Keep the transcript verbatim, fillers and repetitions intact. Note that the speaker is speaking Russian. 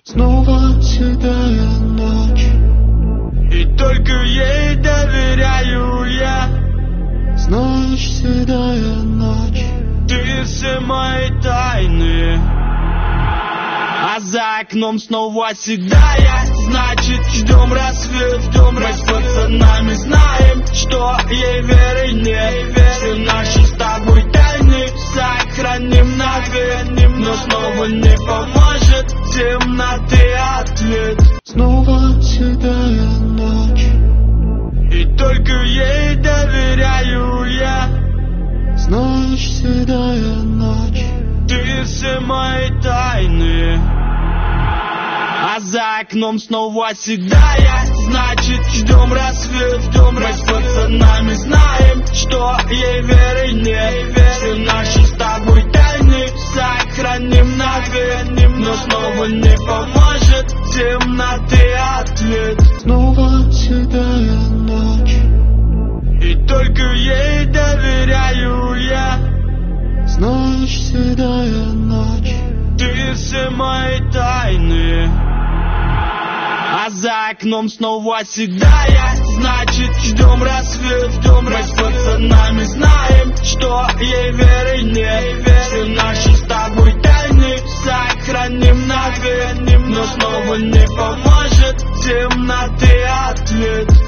Снова седая ночь, и только ей доверяю я. Знаешь, седая ночь, Ты все мои тайны. А за окном снова седая, значит ждем рассвет, ждем рассвет. Мы с пацанами знаем, что ей веры нет. Все наши с тобой тайны сохраним навек, но снова не поможет темноты ответ. снова седая ночь, И только ей доверяю я. знаешь, седая ночь, Ты все мои тайны. А за окном снова седая, значит ждем рассвет, ждем рассвет. Мы с пацанами знаем, что ей веры нет. Все наши с тобой тайны сохраним навек, но снова не поможет темноты ответ. снова седая ночь, И только ей доверяю я. знаешь, седая ночь, Ты все мои тайны. А за окном снова седая, значит ждем рассвет, ждем рассвет. Мы с пацанами знаем, что ей веры нет. Все наши с тобой тайны сохраним навек, но снова не поможет темноты